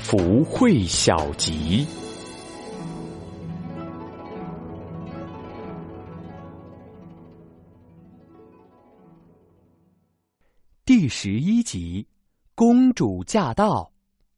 福会小集。第11集，公主驾到。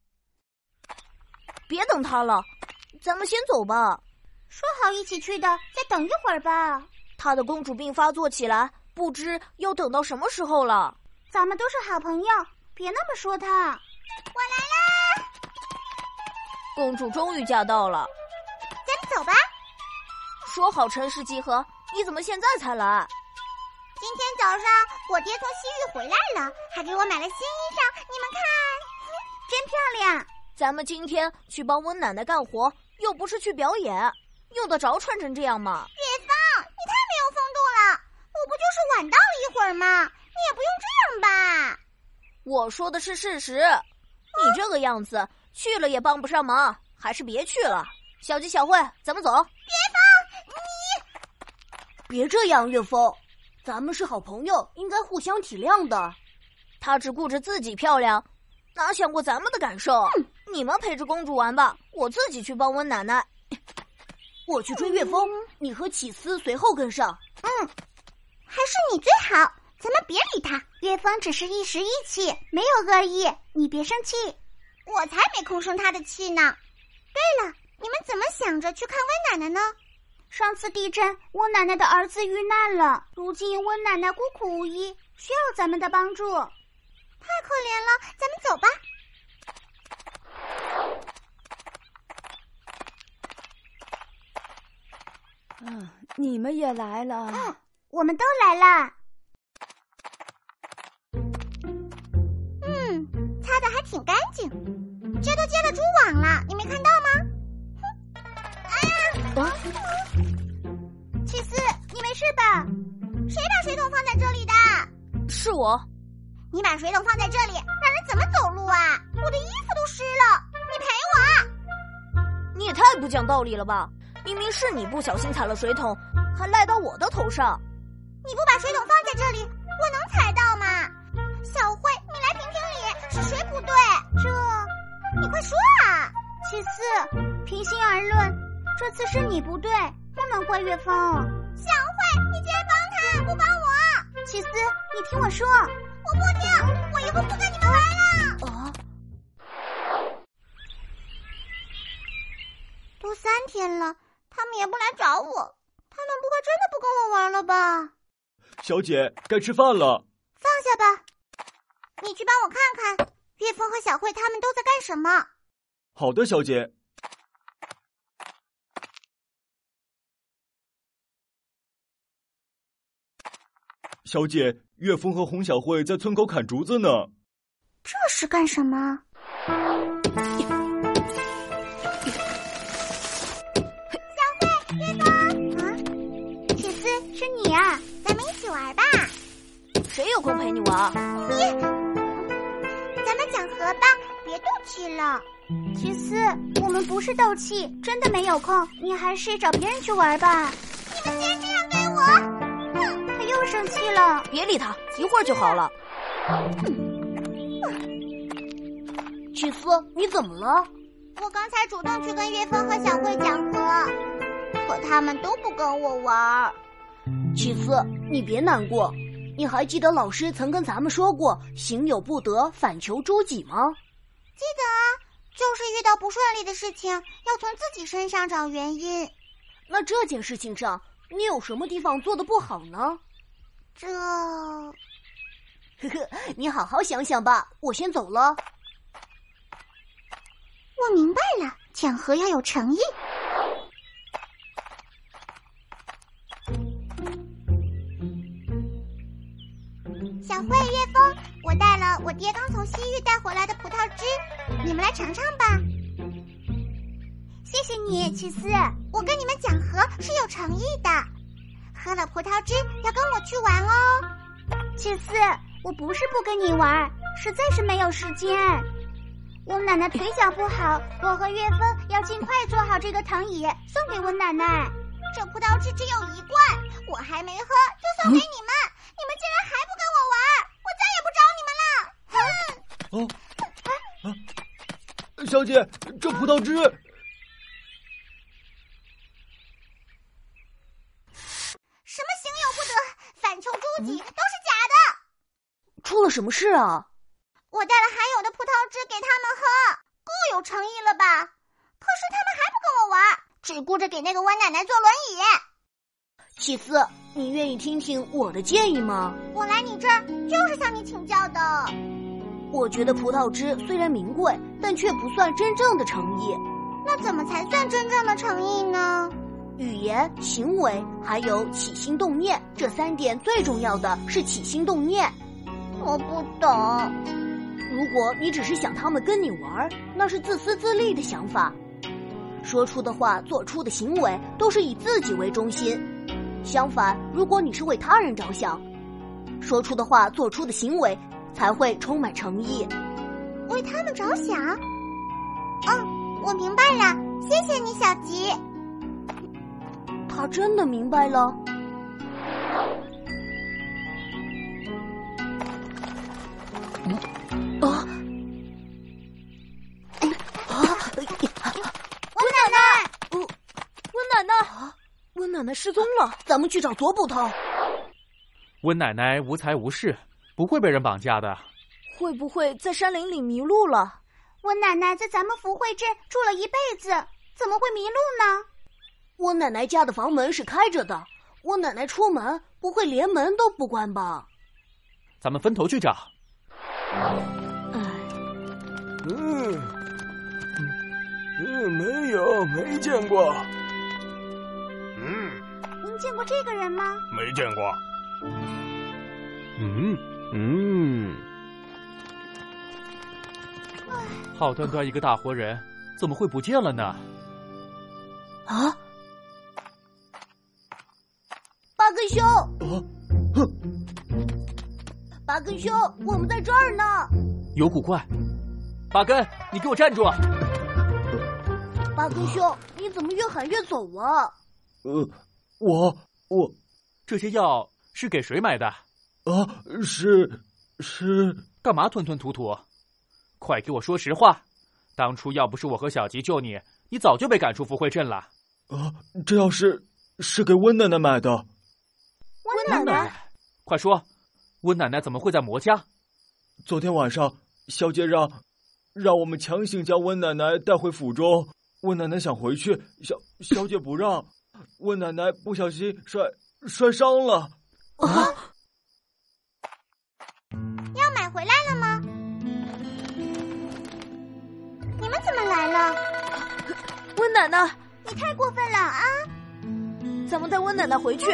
别等她了，咱们先走吧。 说好一起去的，再等一会儿吧。 她的公主病发作起来，不知要等到什么时候了。 咱们都是好朋友，别那么说她。我来啦！ 公主终于驾到了， 咱们走吧。 说好陈氏集合，你怎么现在才来？ 今天早上我爹从西域回来了，还给我买了新衣裳，你们看，真漂亮。 咱们今天去帮温奶奶干活，又不是去表演，用得着穿成这样吗？ 月芳，你太没有风度了，我不就是晚到了一会儿吗？你也不用这样吧。 我说的是事实，你这个样子去了也帮不上忙，还是别去了。小吉、小慧，咱们走。 月芳，你别这样，岳峰，咱们是好朋友，应该互相体谅的。他只顾着自己漂亮，哪想过咱们的感受？你们陪着公主玩吧，我自己去帮温奶奶。我去追岳峰，你和启思随后跟上。 还是你最好，咱们别理他。岳峰只是一时意气，没有恶意，你别生气。我才没空生他的气呢。对了，你们怎么想着去看温奶奶呢？上次地震，温奶奶的儿子遇难了，如今温奶奶孤苦无依，需要咱们的帮助。太可怜了，咱们走吧。 你们也来了。 我们都来了。擦得还挺干净，这都接了蛛网了，你没看到吗？哎呀！启思，你没事吧？谁把水桶放在这里的？ 是我。 你把水桶放在这里，让人怎么走路啊？我的衣服都湿了，你赔我！ 你也太不讲道理了吧！明明是你不小心踩了水桶，还赖到我的头上。 你不把水桶放在这里，我能踩到吗？小慧，你来评评理，是谁不对？你快说啊！启思，平心而论，这次是你不对，不能怪岳峰。小慧，你竟然帮他，不帮我！启思，你听我说，我不听，我以后不跟你们玩了。都3天了，他们也不来找我，他们不会真的不跟我玩了吧？ 小姐，该吃饭了。 放下吧，你去帮我看看，岳峰和小慧他们都在干什么？ 好的，小姐。小姐，岳峰和洪小慧在村口砍竹子呢。 这是干什么？小慧，岳峰，启思，是你啊，咱们一起玩吧。 谁有空陪你玩？ 咱们讲和吧，别斗气了。启思，我们不是斗气，真的没有空，你还是找别人去玩吧。你们竟然这样对我！他又生气了。 别理他，一会儿就好了。启思，你怎么了？ 我刚才主动去跟岳峰和小慧讲和，可他们都不跟我玩。 启思，你别难过。你还记得老师曾跟咱们说过行有不得，反求诸己吗？ 记得啊，就是遇到不顺利的事情，要从自己身上找原因。 那这件事情上，你有什么地方做得不好呢？你好好想想吧，我先走了。 我明白了，讲和要有诚意。小慧、岳峰，我带了我爹刚从西域带回来的葡萄汁，你们来尝尝吧。谢谢你，启思，我跟你们讲和是有诚意的。喝了葡萄汁要跟我去玩哦。启思，我不是不跟你玩，实在是没有时间。温奶奶腿脚不好，我和岳峰要尽快做好这个藤椅送给温奶奶。这葡萄汁只有1罐，我还没喝就送给你们，你们竟然还不跟我玩，我再也不找你们了。 小姐，这葡萄汁…… 什么行有不得，反求诸己，都是假的。 出了什么事啊？ 我带了含有的葡萄汁给他们喝，够有诚意了吧？可是他们还不跟我玩，只顾着给那个温奶奶坐轮椅。 启司，你愿意听听我的建议吗？ 我来你这儿就是向你请教的。 我觉得葡萄汁虽然名贵，但却不算真正的诚意。 那怎么才算真正的诚意呢？ 语言、行为还有起心动念，这3点最重要的是起心动念。 我不懂。 如果你只是想他们跟你玩，那是自私自利的想法。说出的话、做出的行为都是以自己为中心。相反，如果你是为他人着想，说出的话、做出的行为才会充满诚意。 为他们着想？我明白了，谢谢你，小吉。 他真的明白了。温奶奶失踪了，咱们去找左捕头。 温奶奶无才无势，不会被人绑架的。 会不会在山林里迷路了？ 温奶奶在咱们福慧镇住了一辈子，怎么会迷路呢？ 温奶奶家的房门是开着的，温奶奶出门不会连门都不关吧？ 咱们分头去找。 没有，没见过。 您见过这个人吗？ 没见过。 好端端一个大活人，怎么会不见了呢？ 啊！八根兄！八根兄，我们在这儿呢。 有古怪！八根，你给我站住！ 八根兄，你怎么越喊越走啊？ 我这些药是给谁买的？ 是干嘛吞吞吐吐？快给我说实话！当初要不是我和小吉救你，你早就被赶出福慧镇了。 这药是给温奶奶买的。 温奶奶， 快说，温奶奶怎么会在魔家？ 昨天晚上，小姐让我们强行将温奶奶带回府中。温奶奶想回去，小姐不让。温奶奶不小心摔伤了。 药买回来了吗？你们怎么来了？ 温奶奶， 你太过分了啊！ 咱们带温奶奶回去。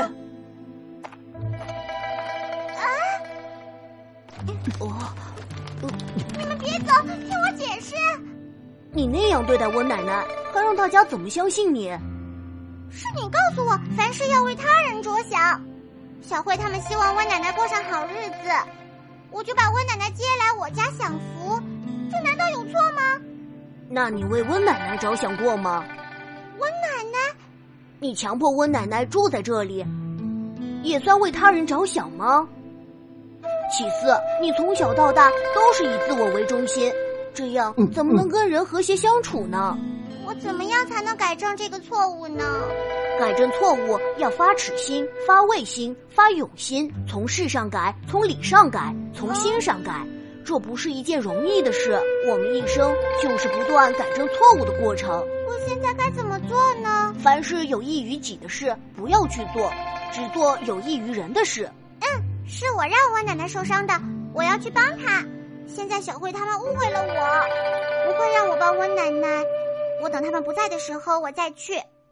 你们别走，听我解释。 你那样对待温奶奶，还让大家怎么相信你？ 是你告诉我，凡事要为他人着想。小慧他们希望温奶奶过上好日子，我就把温奶奶接来我家享福，这难道有错吗？ 那你为温奶奶着想过吗？ 温奶奶？ 你强迫温奶奶住在这里，也算为他人着想吗？其次，你从小到大都是以自我为中心，这样怎么能跟人和谐相处呢？ 我怎么样才能改正这个错误呢？ 改正错误要发耻心、发畏心、发勇心，从事上改，从理上改，从心上改。这不是一件容易的事，我们一生就是不断改正错误的过程。 我现在该怎么做呢？ 凡是有益于己的事，不要去做，只做有益于人的事。 是我让温奶奶受伤的，我要去帮她。现在小慧他们误会了我，不会让我帮温奶奶。我等他们不在的时候，我再去。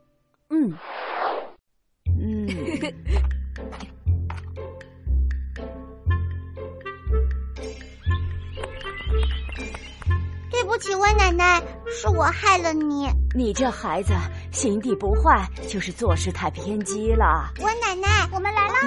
对不起，温奶奶，是我害了你。 你这孩子心地不坏，就是做事太偏激了。 温奶奶，我们来啦！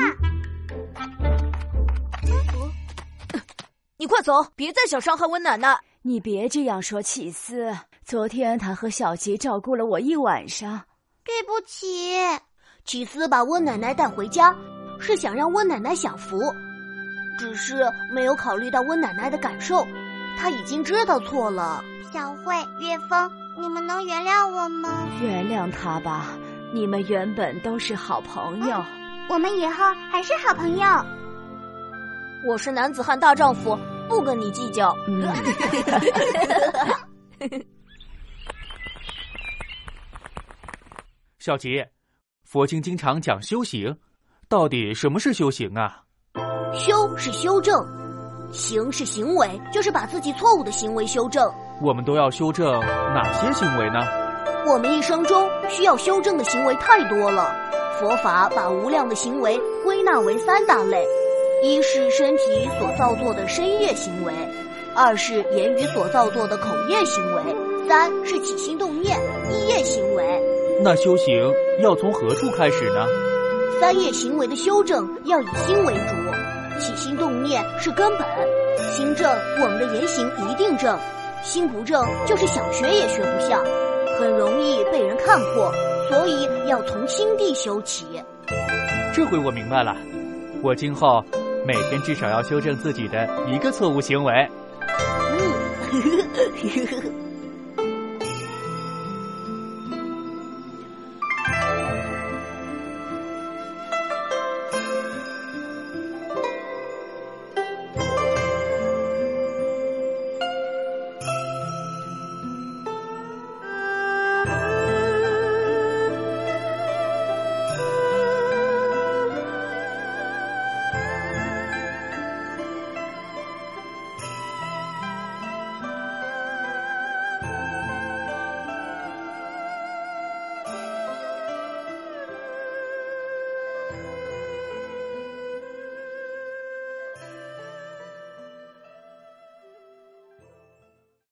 你快走，别再想伤害温奶奶。 你别这样说，启思。昨天他和小吉照顾了我一晚上。 对不起。 启思把温奶奶带回家，是想让温奶奶享福，只是没有考虑到温奶奶的感受， 他已经知道错了。 小慧、岳峰，你们能原谅我吗？ 原谅他吧，你们原本都是好朋友。 我们以后还是好朋友。 我是男子汉大丈夫，不跟你计较。 小吉，佛经经常讲修行，到底什么是修行啊？ 修是修正，行是行为，就是把自己错误的行为修正。 我们都要修正哪些行为呢？ 我们一生中需要修正的行为太多了，佛法把无量的行为归纳为3大类：一是身体所造作的身业行为，二是言语所造作的口业行为，三是起心动念意业行为。 那修行要从何处开始呢 ？3业行为的修正要以心为主，起心动念是根本，心正我们的言行一定正，心不正就是想学也学不像，很容易被人看破，所以要从心地修起。 这回我明白了，我今后每天至少要修正自己的1个错误行为。